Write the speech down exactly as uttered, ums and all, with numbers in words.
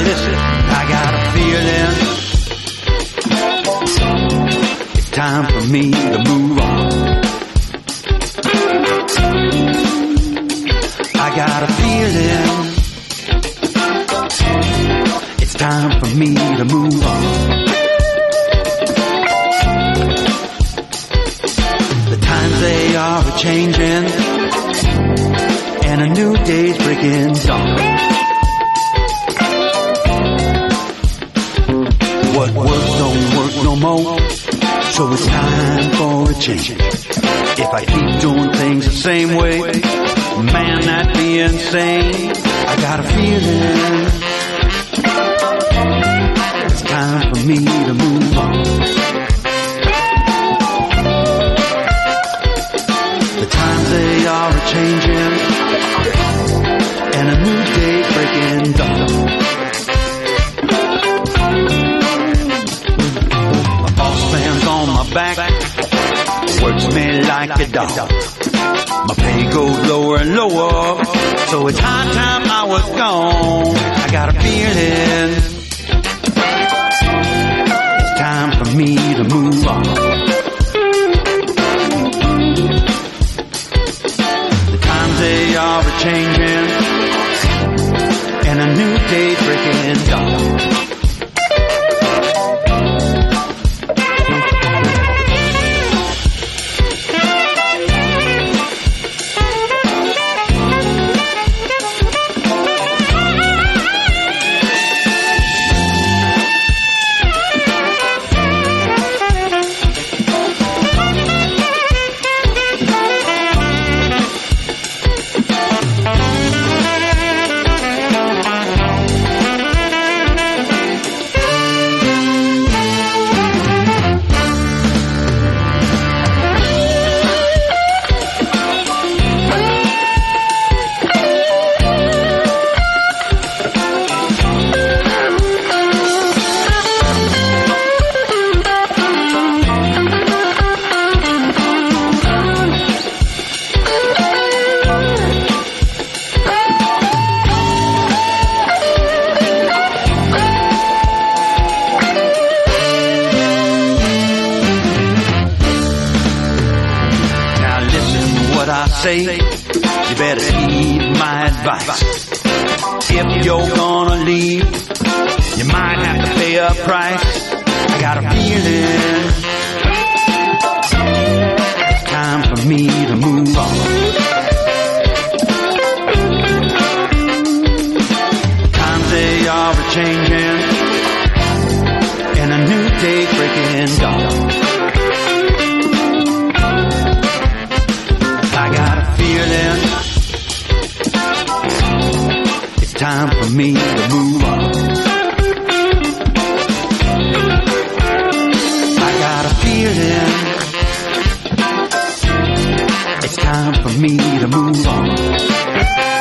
listen, I got a feeling it's time for me to move on. I got a feeling it's time for me to move on. The times they are changing, and a new day's breaking dawn. What works don't work no more, so it's time for a change. If I keep doing things the same way, man, that'd be insane. I got a feeling it's time for me to move on. The times they are changing, and a new day's breaking dawn. My boss man's on my back, works me like a dog. My pay goes lower and lower, so it's high time I was gone. I got a feeling it's time for me to move on. The times they are changing, and a new day breaking dawn. Say, you better heed my advice. If you're gonna leave, you might have to pay a price. I got a feeling it's time for me to move on. Times they are changing, and a new day breaking dawn. It's time for me to move on. I got a feeling it's time for me to move on.